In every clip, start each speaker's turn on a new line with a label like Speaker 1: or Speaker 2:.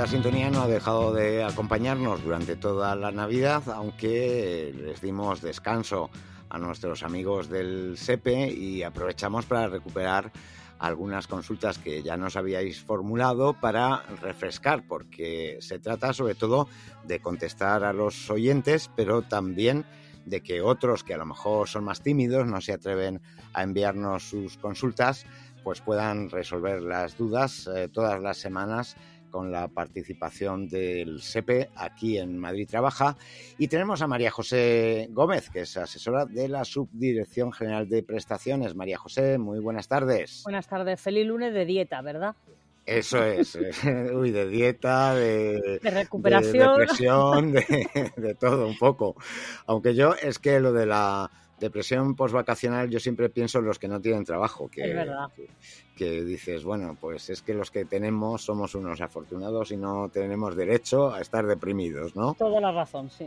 Speaker 1: esta sintonía no ha dejado de acompañarnos durante toda la Navidad, aunque les dimos descanso a nuestros amigos del SEPE y aprovechamos para recuperar algunas consultas que ya nos habíais formulado para refrescar, porque se trata sobre todo de contestar a los oyentes, pero también de que otros que a lo mejor son más tímidos, no se atreven a enviarnos sus consultas, pues puedan resolver las dudas todas las semanas con la participación del SEPE aquí en Madrid Trabaja. Y tenemos a María José Gómez, que es asesora de la Subdirección General de Prestaciones. María José, muy buenas tardes.
Speaker 2: Buenas tardes. Feliz lunes de dieta, ¿verdad?
Speaker 1: Eso es. Uy, de dieta, de
Speaker 2: recuperación,
Speaker 1: de depresión, de todo un poco. Aunque yo es que lo de la depresión postvacacional yo siempre pienso en los que no tienen trabajo,
Speaker 2: es verdad.
Speaker 1: que dices, bueno, pues es que los que tenemos somos unos afortunados y no tenemos derecho a estar deprimidos, ¿no?
Speaker 2: Toda la razón, sí.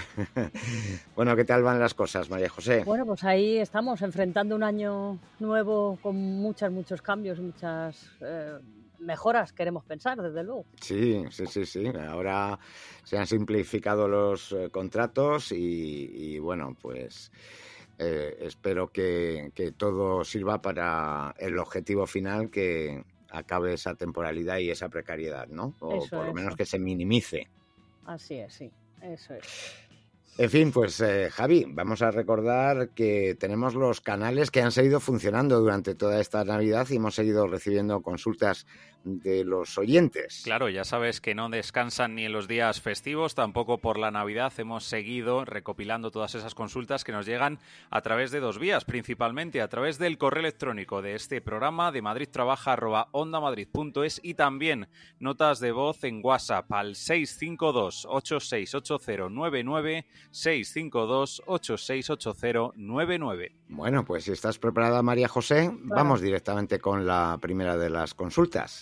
Speaker 1: Bueno, ¿qué tal van las cosas, María José?
Speaker 2: Bueno, pues ahí estamos, enfrentando un año nuevo con muchos cambios, muchas mejoras, queremos pensar, desde luego.
Speaker 1: Sí. Ahora se han simplificado los contratos y bueno, pues espero que todo sirva para el objetivo final, que acabe esa temporalidad y esa precariedad, ¿no? O
Speaker 2: Eso,
Speaker 1: por lo
Speaker 2: eso.
Speaker 1: menos que se minimice.
Speaker 2: Así es, sí, eso es.
Speaker 1: En fin, pues Javi, vamos a recordar que tenemos los canales que han seguido funcionando durante toda esta Navidad y hemos seguido recibiendo consultas de los oyentes.
Speaker 3: Claro, ya sabes que no descansan ni en los días festivos, tampoco por la Navidad. Hemos seguido recopilando todas esas consultas que nos llegan a través de dos vías, principalmente a través del correo electrónico de este programa, de madridtrabaja@ondamadrid.es, y también notas de voz en WhatsApp al 652-868099, 652-868099.
Speaker 1: Bueno, pues si estás preparada, María José,
Speaker 2: Claro.
Speaker 1: Vamos directamente con la primera de las consultas.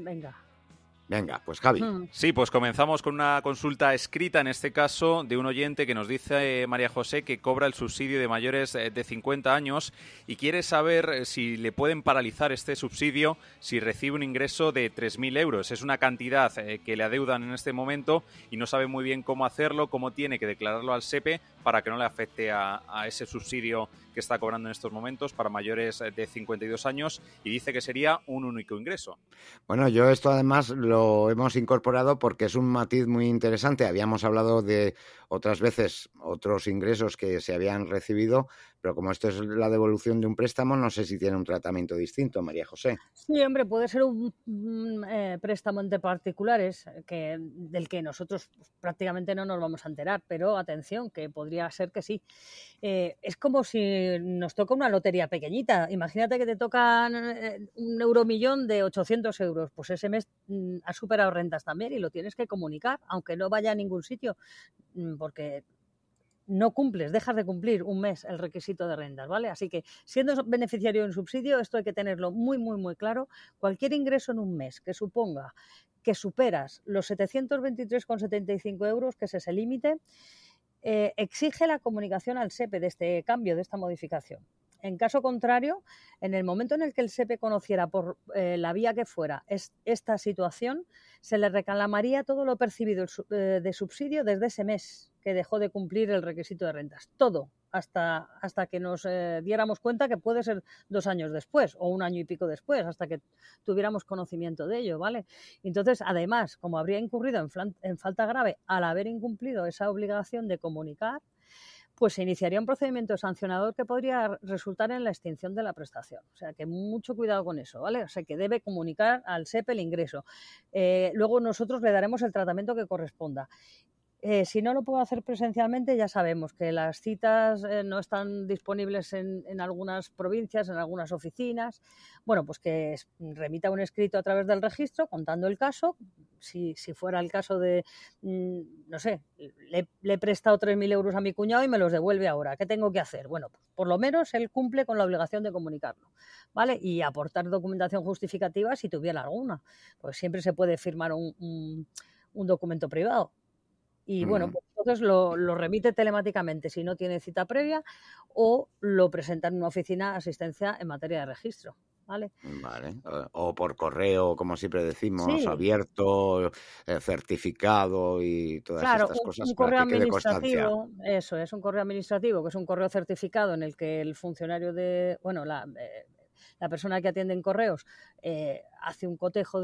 Speaker 1: Venga, pues Javi.
Speaker 3: Sí, pues comenzamos con una consulta escrita, en este caso, de un oyente que nos dice, María José, que cobra el subsidio de mayores de 50 años y quiere saber si le pueden paralizar este subsidio si recibe un ingreso de 3.000 euros. Es una cantidad que le adeudan en este momento y no sabe muy bien cómo hacerlo, cómo tiene que declararlo al SEPE para que no le afecte a ese subsidio que está cobrando en estos momentos para mayores de 52 años, y dice que sería un único ingreso.
Speaker 1: Bueno, yo esto además lo hemos incorporado porque es un matiz muy interesante. Habíamos hablado de otras veces otros ingresos que se habían recibido, pero como esto es la devolución de un préstamo, no sé si tiene un tratamiento distinto, María José.
Speaker 2: Sí, hombre, puede ser un préstamo entre particulares del que nosotros prácticamente no nos vamos a enterar, pero atención, que podría ser que sí. Es como si nos toca una lotería pequeñita. Imagínate que te tocan un euromillón de 800 euros. Pues ese mes has superado rentas también y lo tienes que comunicar, aunque no vaya a ningún sitio, porque no cumples, dejas de cumplir un mes el requisito de rentas, ¿vale? Así que, siendo beneficiario de un subsidio, esto hay que tenerlo muy, muy, muy claro. Cualquier ingreso en un mes que suponga que superas los 723,75 euros, que es ese límite, exige la comunicación al SEPE de este cambio, de esta modificación. En caso contrario, en el momento en el que el SEPE conociera por la vía que fuera esta situación, se le reclamaría todo lo percibido de subsidio desde ese mes que dejó de cumplir el requisito de rentas. Todo, hasta que nos diéramos cuenta, que puede ser 2 años después o 1 año y pico después, hasta que tuviéramos conocimiento de ello, ¿vale? Entonces, además, como habría incurrido en falta grave al haber incumplido esa obligación de comunicar, pues se iniciaría un procedimiento sancionador que podría resultar en la extinción de la prestación. O sea, que mucho cuidado con eso, ¿vale? O sea, que debe comunicar al SEPE el ingreso. Luego nosotros le daremos el tratamiento que corresponda. Si no lo puedo hacer presencialmente, ya sabemos que las citas no están disponibles en algunas provincias, en algunas oficinas. Bueno, pues que remita un escrito a través del registro contando el caso. Si fuera el caso de, no sé, le he prestado 3.000 euros a mi cuñado y me los devuelve ahora, ¿qué tengo que hacer? Bueno, pues por lo menos él cumple con la obligación de comunicarlo, ¿vale? Y aportar documentación justificativa si tuviera alguna. Pues siempre se puede firmar un documento privado. Y bueno, pues entonces lo remite telemáticamente si no tiene cita previa, o lo presenta en una oficina de asistencia en materia de registro. ¿vale?
Speaker 1: Vale. O por correo, como siempre decimos,
Speaker 2: Sí,
Speaker 1: abierto, certificado y todas
Speaker 2: claro,
Speaker 1: estas cosas
Speaker 2: un
Speaker 1: para
Speaker 2: correo
Speaker 1: que quede constancia.
Speaker 2: administrativo, eso es, un correo administrativo, que es un correo certificado en el que el funcionario la persona que atiende en correos hace un cotejo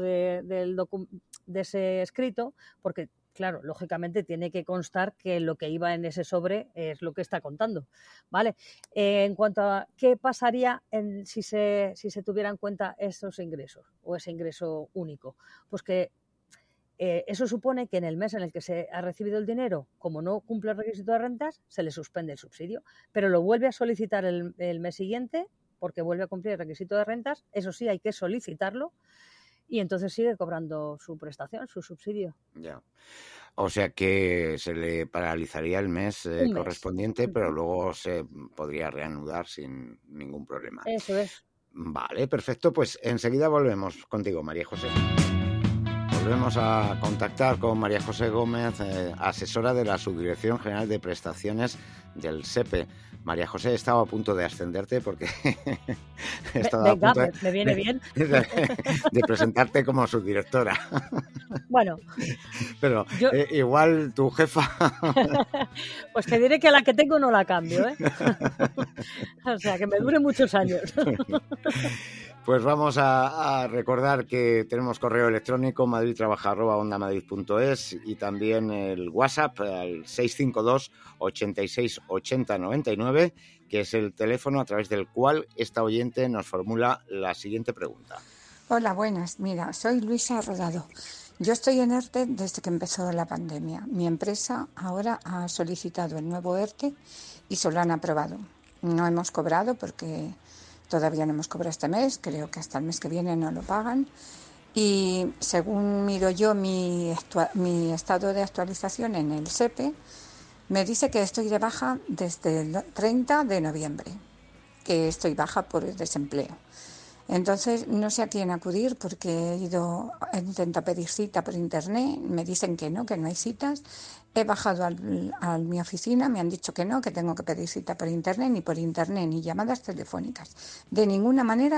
Speaker 2: de ese escrito, porque, claro, lógicamente tiene que constar que lo que iba en ese sobre es lo que está contando, ¿vale? En cuanto a qué pasaría si se tuviera en cuenta esos ingresos o ese ingreso único, pues que eso supone que en el mes en el que se ha recibido el dinero, como no cumple el requisito de rentas, se le suspende el subsidio, pero lo vuelve a solicitar el mes siguiente porque vuelve a cumplir el requisito de rentas. Eso sí, hay que solicitarlo y entonces sigue cobrando su prestación, su subsidio.
Speaker 1: Ya. O sea que se le paralizaría el mes
Speaker 2: Un mes.
Speaker 1: correspondiente, pero luego se podría reanudar sin ningún problema.
Speaker 2: Eso es.
Speaker 1: Vale, perfecto. Pues enseguida volvemos contigo, María José. Volvemos a contactar con María José Gómez, asesora de la Subdirección General de Prestaciones del SEPE. María José, estaba a punto de ascenderte porque estaba a
Speaker 2: Venga,
Speaker 1: punto
Speaker 2: me viene bien.
Speaker 1: de presentarte como subdirectora.
Speaker 2: Bueno,
Speaker 1: Pero
Speaker 2: yo
Speaker 1: igual tu jefa...
Speaker 2: pues te diré que la que tengo no la cambio, ¿eh? O sea, que me dure muchos años.
Speaker 1: Pues vamos a recordar que tenemos correo electrónico madridtrabaja@ondamadrid.es y también el WhatsApp al 652 86 80 99, que es el teléfono a través del cual esta oyente nos formula la siguiente pregunta.
Speaker 4: Hola, buenas. Mira, soy Luisa Rodado. Yo estoy en ERTE desde que empezó la pandemia. Mi empresa ahora ha solicitado el nuevo ERTE y se lo han aprobado. No hemos cobrado porque todavía no hemos cobrado este mes, creo que hasta el mes que viene no lo pagan. Y según miro yo mi estado de actualización en el SEPE, me dice que estoy de baja desde el 30 de noviembre, que estoy baja por desempleo. Entonces no sé a quién acudir porque he intentado pedir cita por internet, me dicen que no hay citas. He bajado a mi oficina, me han dicho que no, que tengo que pedir cita por internet, ni llamadas telefónicas. De ninguna manera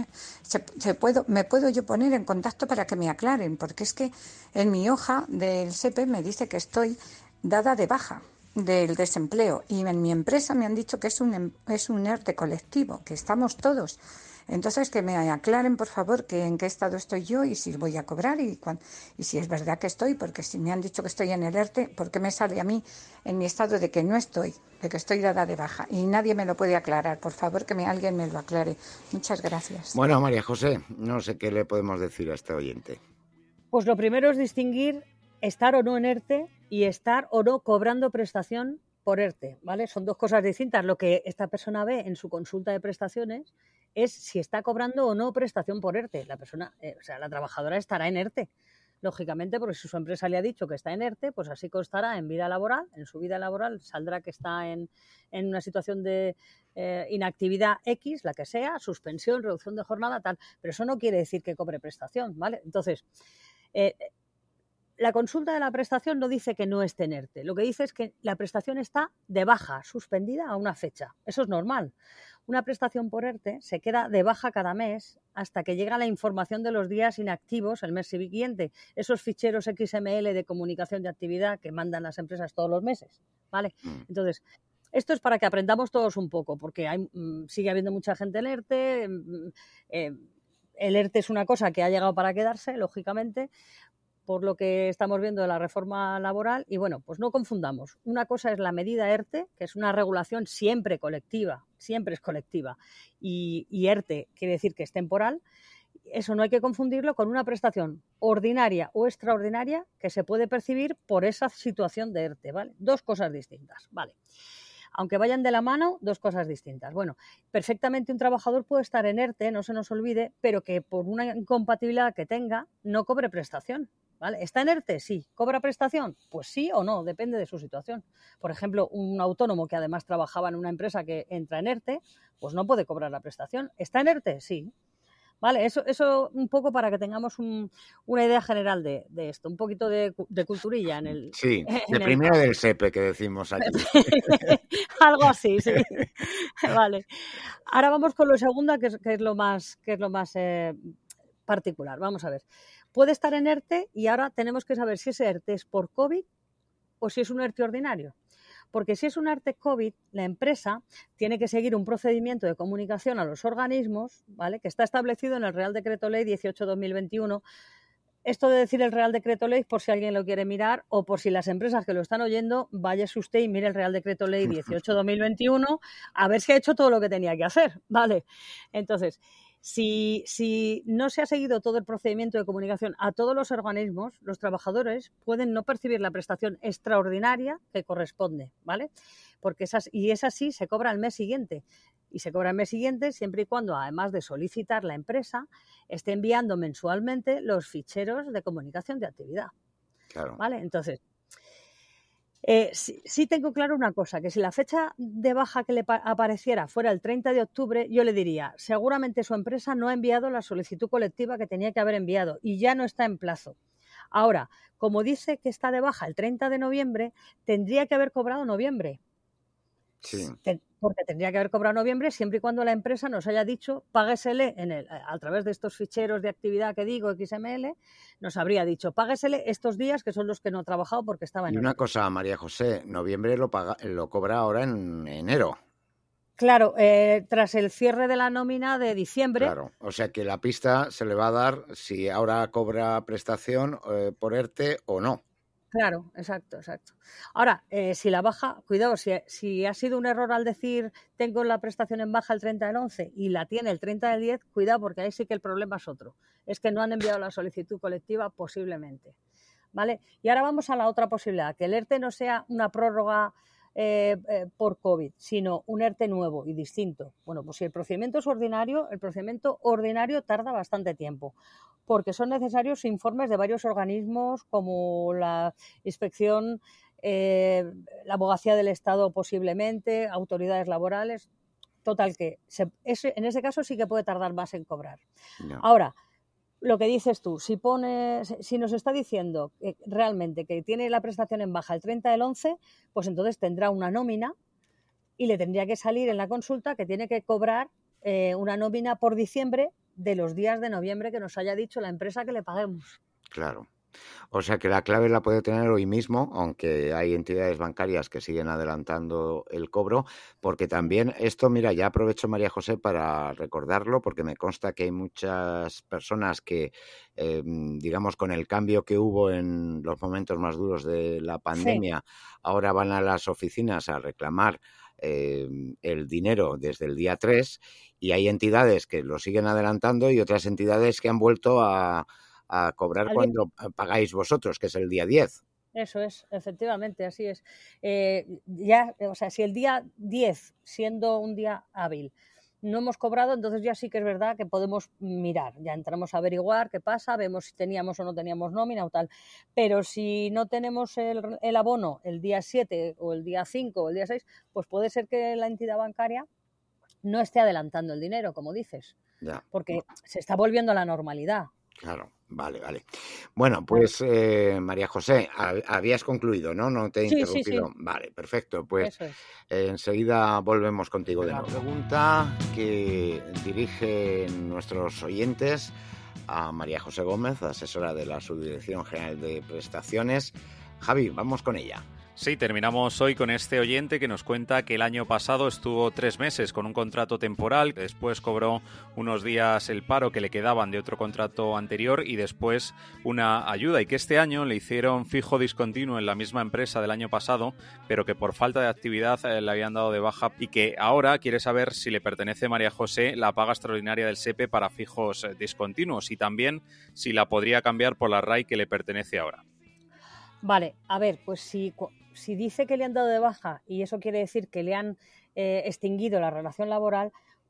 Speaker 4: me puedo yo poner en contacto para que me aclaren, porque es que en mi hoja del SEPE me dice que estoy dada de baja del desempleo y en mi empresa me han dicho que es un ERTE colectivo, que estamos todos. Entonces, que me aclaren, por favor, que en qué estado estoy yo y si voy a cobrar y si es verdad que estoy, porque si me han dicho que estoy en el ERTE, ¿por qué me sale a mí en mi estado de que no estoy, de que estoy dada de baja? Y nadie me lo puede aclarar. Por favor, que alguien me lo aclare. Muchas gracias.
Speaker 1: Bueno, María José, no sé qué le podemos decir a este oyente.
Speaker 2: Pues lo primero es distinguir estar o no en ERTE y estar o no cobrando prestación por ERTE, ¿vale? Son dos cosas distintas. Lo que esta persona ve en su consulta de prestaciones es si está cobrando o no prestación por ERTE. La persona, la trabajadora estará en ERTE, lógicamente, porque si su empresa le ha dicho que está en ERTE, pues así constará en su vida laboral saldrá que está en una situación de inactividad X, la que sea, suspensión, reducción de jornada, tal. Pero eso no quiere decir que cobre prestación, ¿vale? Entonces, la consulta de la prestación no dice que no esté en ERTE. Lo que dice es que la prestación está de baja, suspendida a una fecha. Eso es normal. Una prestación por ERTE se queda de baja cada mes hasta que llega la información de los días inactivos el mes siguiente. Esos ficheros XML de comunicación de actividad que mandan las empresas todos los meses, ¿vale? Entonces, esto es para que aprendamos todos un poco, porque sigue habiendo mucha gente en ERTE. El ERTE es una cosa que ha llegado para quedarse, lógicamente, por lo que estamos viendo de la reforma laboral. Y bueno, pues no confundamos. Una cosa es la medida ERTE, que es una regulación siempre colectiva, siempre es colectiva, y ERTE quiere decir que es temporal. Eso no hay que confundirlo con una prestación ordinaria o extraordinaria que se puede percibir por esa situación de ERTE, ¿vale? Dos cosas distintas, ¿vale? Aunque vayan de la mano, dos cosas distintas. Bueno, perfectamente un trabajador puede estar en ERTE, no se nos olvide, pero que por una incompatibilidad que tenga no cobre prestación, ¿vale? ¿Está en ERTE? Sí. ¿Cobra prestación? Pues sí o no, depende de su situación. Por ejemplo, un autónomo que además trabajaba en una empresa que entra en ERTE, pues no puede cobrar la prestación. ¿Está en ERTE? Sí. ¿Vale? Eso un poco para que tengamos una idea general de esto, un poquito de culturilla en el...
Speaker 1: Sí, de
Speaker 2: En el
Speaker 1: primero del SEPE que decimos aquí.
Speaker 2: algo así, sí. Vale. Ahora vamos con lo segundo, que es lo más particular. Vamos a ver. Puede estar en ERTE y ahora tenemos que saber si ese ERTE es por COVID o si es un ERTE ordinario. Porque si es un ERTE COVID, la empresa tiene que seguir un procedimiento de comunicación a los organismos, ¿vale?, que está establecido en el Real Decreto Ley 18/2021. Esto de decir el Real Decreto Ley, por si alguien lo quiere mirar, o por si las empresas que lo están oyendo, váyase usted y mire el Real Decreto Ley 18/2021, a ver si ha hecho todo lo que tenía que hacer, ¿vale? Entonces, si no se ha seguido todo el procedimiento de comunicación a todos los organismos, los trabajadores pueden no percibir la prestación extraordinaria que corresponde, ¿vale? Porque es así, se cobra al mes siguiente. Y se cobra el mes siguiente siempre y cuando, además de solicitar la empresa, esté enviando mensualmente los ficheros de comunicación de actividad.
Speaker 1: Claro.
Speaker 2: ¿Vale? Entonces, sí tengo claro una cosa, que si la fecha de baja que le apareciera fuera el 30 de octubre, yo le diría, seguramente su empresa no ha enviado la solicitud colectiva que tenía que haber enviado y ya no está en plazo. Ahora, como dice que está de baja el 30 de noviembre, tendría que haber cobrado noviembre.
Speaker 1: Sí.
Speaker 2: Porque tendría que haber cobrado noviembre siempre y cuando la empresa nos haya dicho, páguesele a través de estos ficheros de actividad que digo, XML, nos habría dicho, páguesele estos días que son los que no ha trabajado porque estaba en
Speaker 1: Y una
Speaker 2: ERTE.
Speaker 1: cosa, María José, noviembre lo cobra ahora en enero.
Speaker 2: Claro, tras el cierre de la nómina de diciembre.
Speaker 1: Claro, o sea que la pista se le va a dar si ahora cobra prestación por ERTE o no.
Speaker 2: Claro, exacto. Ahora, si la baja, cuidado, si ha sido un error al decir tengo la prestación en baja el 30 del 11 y la tiene el 30 del 10, cuidado porque ahí sí que el problema es otro. Es que no han enviado la solicitud colectiva posiblemente. ¿Vale? Y ahora vamos a la otra posibilidad, que el ERTE no sea una prórroga por COVID, sino un ERTE nuevo y distinto. Bueno, pues si el procedimiento es ordinario, el procedimiento ordinario tarda bastante tiempo, porque son necesarios informes de varios organismos como la inspección, la abogacía del Estado posiblemente, autoridades laborales. Total que en ese caso sí que puede tardar más en cobrar.
Speaker 1: No.
Speaker 2: Ahora, lo que dices tú, si nos está diciendo que realmente que tiene la prestación en baja el 30 del 11, pues entonces tendrá una nómina y le tendría que salir en la consulta que tiene que cobrar una nómina por diciembre de los días de noviembre que nos haya dicho la empresa que le paguemos.
Speaker 1: Claro. O sea que la clave la puede tener hoy mismo, aunque hay entidades bancarias que siguen adelantando el cobro, porque también esto, mira, ya aprovecho, María José, para recordarlo, porque me consta que hay muchas personas que, digamos, con el cambio que hubo en los momentos más duros de la pandemia, ahora van a las oficinas a reclamar el dinero desde el día 3 y hay entidades que lo siguen adelantando y otras entidades que han vuelto a cobrar cuando pagáis vosotros, que es el día 10.
Speaker 2: Eso es, efectivamente, así es. O sea, si el día 10, siendo un día hábil, no hemos cobrado, entonces ya sí que es verdad que podemos mirar, ya entramos a averiguar qué pasa, vemos si teníamos o no teníamos nómina o tal. Pero si no tenemos el abono el día 7 o el día 5 o el día 6, pues puede ser que la entidad bancaria no esté adelantando el dinero, como dices,
Speaker 1: Ya.
Speaker 2: porque se está volviendo a la normalidad.
Speaker 1: Claro, vale. Bueno, pues María José, habías concluido, ¿no? No te he interrumpido.
Speaker 2: Sí.
Speaker 1: Vale, perfecto. Pues
Speaker 2: Eso es.
Speaker 1: enseguida volvemos contigo de nuevo. La pregunta que dirigen nuestros oyentes a María José Gómez, asesora de la Subdirección General de Prestaciones. Javi, vamos con ella.
Speaker 3: Sí, terminamos hoy con este oyente que nos cuenta que el año pasado estuvo 3 meses con un contrato temporal, después cobró unos días el paro que le quedaban de otro contrato anterior y después una ayuda, y que este año le hicieron fijo discontinuo en la misma empresa del año pasado, pero que por falta de actividad le habían dado de baja, y que ahora quiere saber si le pertenece, María José, la paga extraordinaria del SEPE para fijos discontinuos y también si la podría cambiar por la RAI que le pertenece ahora.
Speaker 2: Vale, a ver, pues si dice que le han dado de baja y eso quiere decir que le han extinguido la relación laboral,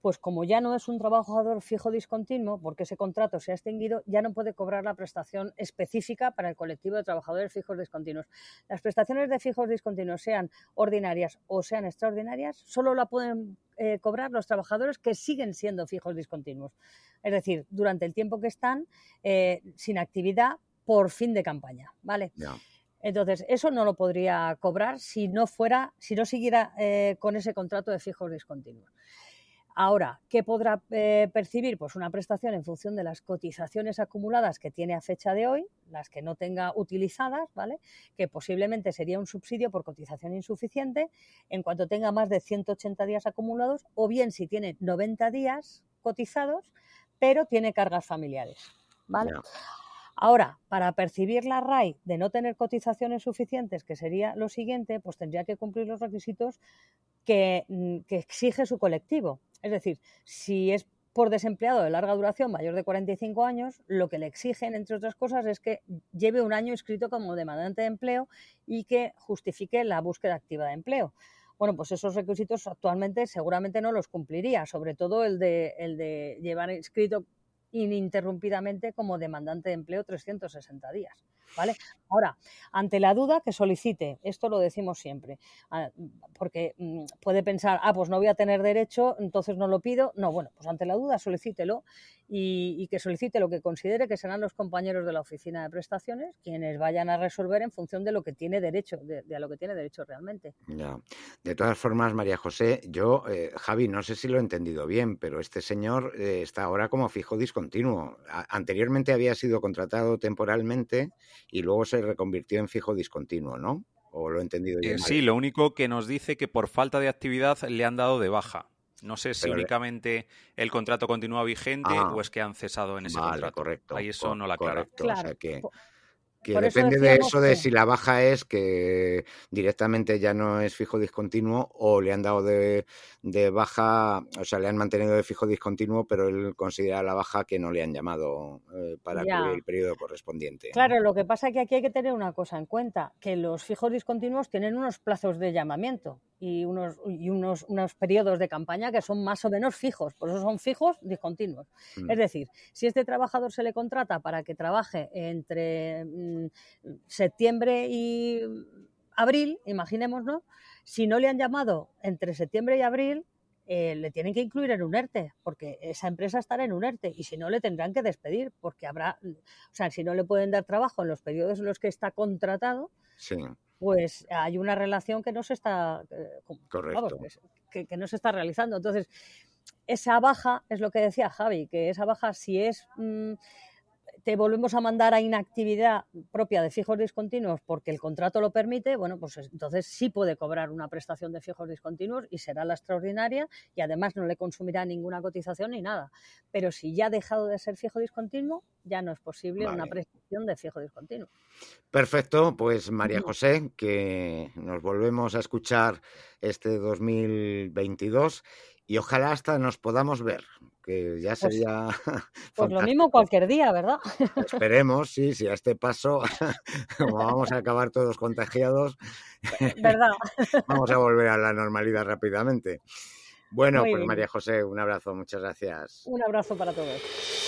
Speaker 2: pues como ya no es un trabajador fijo discontinuo, porque ese contrato se ha extinguido, ya no puede cobrar la prestación específica para el colectivo de trabajadores fijos discontinuos. Las prestaciones de fijos discontinuos, sean ordinarias o sean extraordinarias, solo la pueden cobrar los trabajadores que siguen siendo fijos discontinuos. Es decir, durante el tiempo que están sin actividad por fin de campaña, ¿vale?
Speaker 1: Ya.
Speaker 2: Entonces, eso no lo podría cobrar si no siguiera con ese contrato de fijos discontinuos. Ahora, ¿qué podrá percibir? Pues una prestación en función de las cotizaciones acumuladas que tiene a fecha de hoy, las que no tenga utilizadas, ¿vale? Que posiblemente sería un subsidio por cotización insuficiente en cuanto tenga más de 180 días acumulados, o bien si tiene 90 días cotizados, pero tiene cargas familiares, ¿vale?
Speaker 1: Ya.
Speaker 2: Ahora, para percibir la RAI de no tener cotizaciones suficientes, que sería lo siguiente, pues tendría que cumplir los requisitos que exige su colectivo. Es decir, si es por desempleado de larga duración mayor de 45 años, lo que le exigen, entre otras cosas, es que lleve un año inscrito como demandante de empleo y que justifique la búsqueda activa de empleo. Bueno, pues esos requisitos actualmente seguramente no los cumpliría, sobre todo el de llevar inscrito ininterrumpidamente como demandante de empleo 360 días, ¿vale? Ahora, ante la duda, que solicite, esto lo decimos siempre, porque puede pensar, pues no voy a tener derecho, entonces no lo pido. No, bueno, pues ante la duda solicítelo y que solicite lo que considere que serán los compañeros de la oficina de prestaciones quienes vayan a resolver en función de lo que tiene derecho, de a lo que tiene derecho realmente.
Speaker 1: Ya. De todas formas, María José, yo, Javi, no sé si lo he entendido bien, pero este señor está ahora como fijo discontinuo. Anteriormente había sido contratado temporalmente y luego se reconvirtió en fijo discontinuo, ¿no? ¿O lo he entendido yo mal?
Speaker 3: Sí, lo único que nos dice que por falta de actividad le han dado de baja. No sé si únicamente el contrato continúa vigente o es que han cesado en ese contrato.
Speaker 1: Correcto.
Speaker 3: Ahí eso no lo aclara.
Speaker 1: Correcto,
Speaker 2: Claro.
Speaker 1: o sea que
Speaker 2: Por eso
Speaker 1: depende de
Speaker 2: decíamos
Speaker 1: eso, de
Speaker 2: que
Speaker 1: si la baja es que directamente ya no es fijo discontinuo o le han dado de baja, o sea, le han mantenido de fijo discontinuo, pero él considera la baja que no le han llamado para cubrir el periodo correspondiente.
Speaker 2: Claro, lo que pasa es que aquí hay que tener una cosa en cuenta, que los fijos discontinuos tienen unos plazos de llamamiento y unos periodos de campaña que son más o menos fijos, por eso son fijos discontinuos. Es decir, si este trabajador se le contrata para que trabaje entre septiembre y abril, imaginémonos, si no le han llamado entre septiembre y abril, le tienen que incluir en un ERTE, porque esa empresa estará en un ERTE, y si no, le tendrán que despedir, porque si no le pueden dar trabajo en los periodos en los que está contratado,
Speaker 1: sí,
Speaker 2: pues hay una relación que no se está
Speaker 1: correcto.
Speaker 2: que no se está realizando. Entonces, esa baja es lo que decía Javi, que esa baja, si es te volvemos a mandar a inactividad propia de fijos discontinuos porque el contrato lo permite, bueno, pues entonces sí puede cobrar una prestación de fijos discontinuos y será la extraordinaria, y además no le consumirá ninguna cotización ni nada. Pero si ya ha dejado de ser fijo discontinuo, ya no es posible una prestación de fijo discontinuo.
Speaker 1: Perfecto, pues María José, que nos volvemos a escuchar este 2022 y ojalá hasta nos podamos ver, que ya sería
Speaker 2: pues lo mismo cualquier día, ¿verdad?
Speaker 1: Esperemos, sí, a este paso, como vamos a acabar todos contagiados,
Speaker 2: ¿verdad?
Speaker 1: Vamos a volver a la normalidad rápidamente. Bueno,
Speaker 2: Muy
Speaker 1: pues
Speaker 2: bien.
Speaker 1: María José, un abrazo, muchas gracias.
Speaker 2: Un abrazo para todos.